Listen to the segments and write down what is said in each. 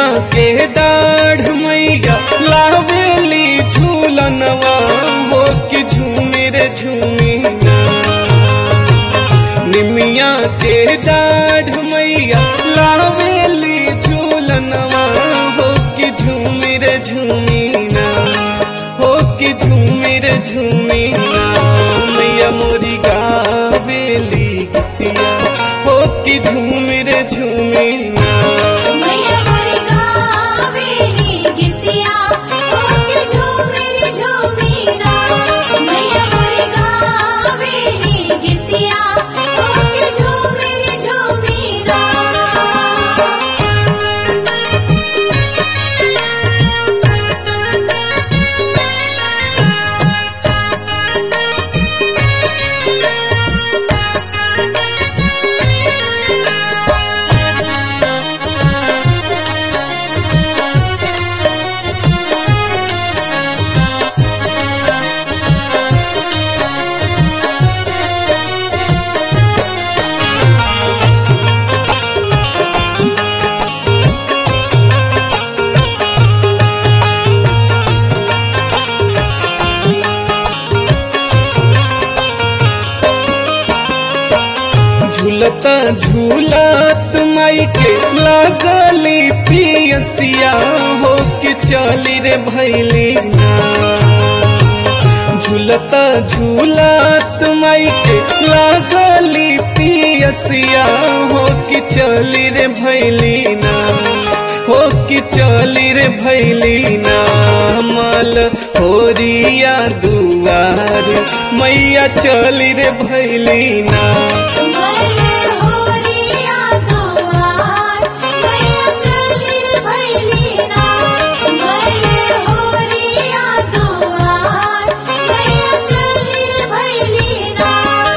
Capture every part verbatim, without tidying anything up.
के डाढ़ मैया लावेली झूलनवा हो कि झूमी रे झूमी ना। निमिया के डाढ़ मैया लावेली झूलनवा हो कि झूमी रे झूमी ना, हो कि झूमी रे झूमी ना। मैया मोरी गावेली गीतिया हो कि झूमी रे झूमी ना। मैया मोरी गावेली गीतिया हो कि झूमी रे झूमी ना। मैया मोरी गावेली गीतिया हो कि झूमी रे झूमी ना। झूलता झूलत माई के लागली पियसिया हो कि चली रे भैली ना। झूलता झूलत माई के लागली पियसिया हो कि चली रे भैली ना, हो कि चली रे भैली ना। माल होरिया दुआर मैया चली रे भैली ना। भले होरिया दुआर मैया चली रे भैली ना। भले होरिया दुआर मैया चली रे भैली ना।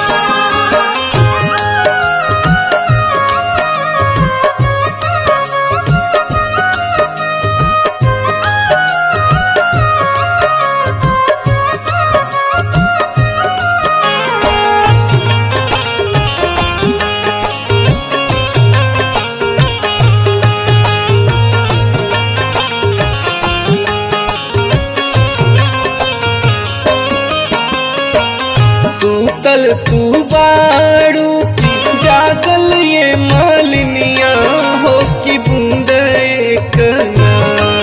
सूतल तू बाड़ू जागल ये मालिनिया हो कि बूंद एक ना।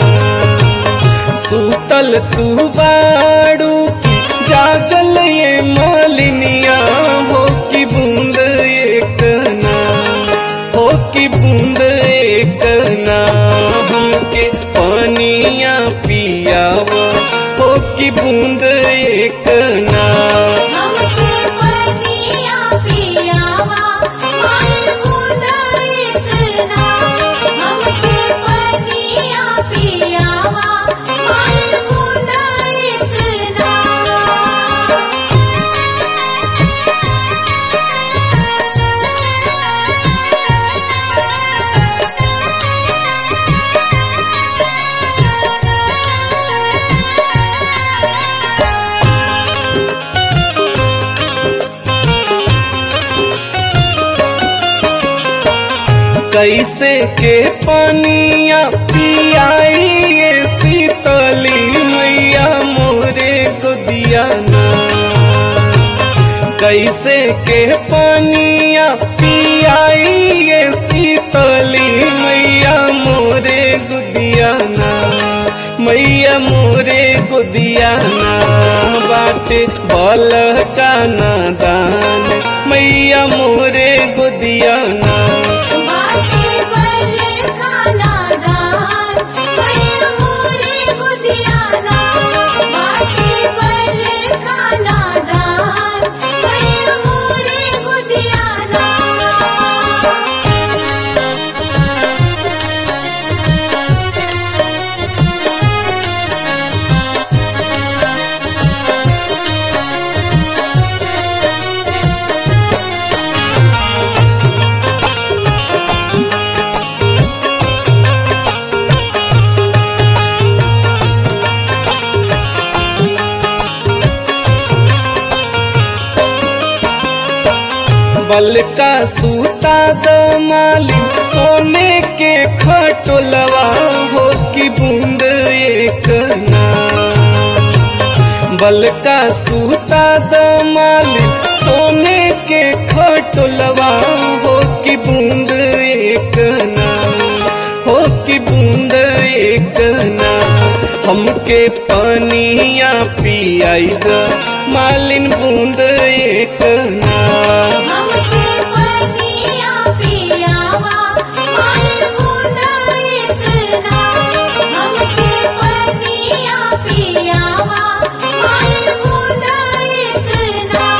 सूतल तू बाड़ू जागल ये मालिनिया हो कि बूंद एक ना, हो कि बूंद एक ना। हमके पानिया पियावा हो कि बूंद एक ना। हमके पनिया पियावा माल बूंद एक ना। हमके पनिया पियावा माल बूंद एक ना। कैसे के पानिया पियाई ये शीतली मैया मोरे गोदिया ना। कैसे के पानिया पियाई ये शीतली मैया मोरे गोदिया ना। मैया मोरे गोदिया ना। बाटे बल का नादान मैया मोरे गोदिया ना। बाटे बल खाना दान मैया मोरे गोदिया ना। बाटे बल खाना दान मैया मोरे गोदिया ना। बल का सूता द माली सोने के खटोलवा हो कि बूंद एक ना बलका सूता दमाल सोने के खटोलवा हो कि बूंद एक ना हो कि बूंद एक ना हमके पानिया पियाई द मालिन बूंद एक ना हमके पनिया पियावा मालिन बूंद एक ना हमके पनिया पियावा मालिन बूंद एक ना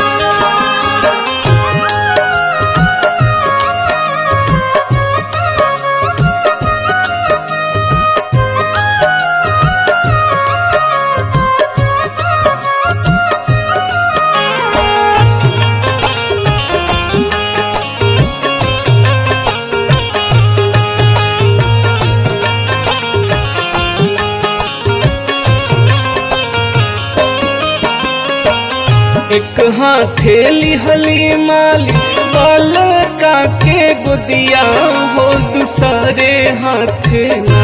एक हाथेली हली माली बालका के गुदिया हो दूसरे हाथे ना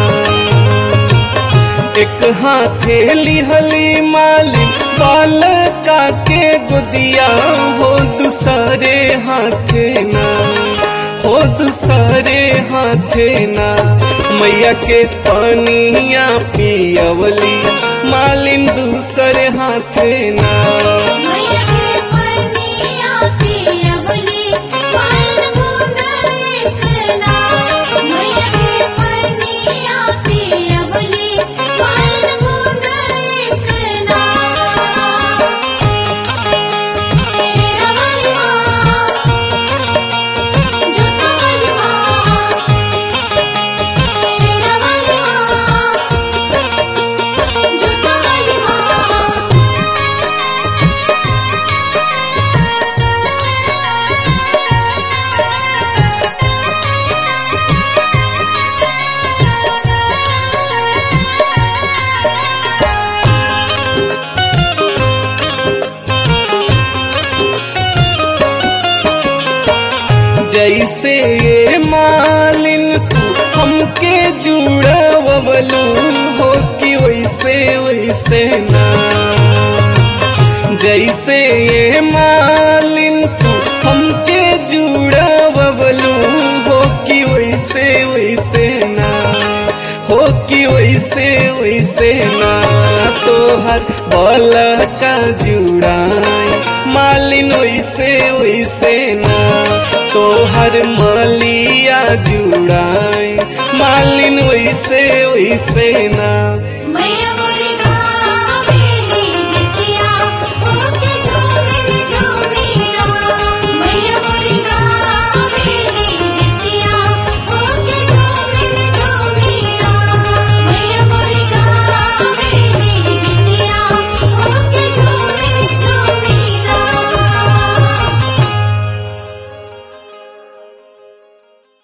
एक हाथेली हली माली बालका के गुदिया हो दूसरे हाथे ना हो दूसरे हाथे ना मैया के पानिया पियवली मालिन दूसरे हाथे ना मैया के पनिया पियवली मालिन बूंद एक ना मैया के पनिया पियवली मालिन बूंद एक ना शेरावाली माँ जोतावाली माँ शेरावाली माँ जोतावाली माँ जैसे ये मालिन तू हमके जुड़वलू हो कि वैसे वैसे ना जैसे ये मालिन तू हमके जुड़वलू हो कि वैसे वैसे ना हो कि वैसे वैसे ना तोहर बल का जुड़ाई मालिन वैसे वैसे ना तोहर मालिया जुड़ाई मालिन वैसे वैसे ना मैया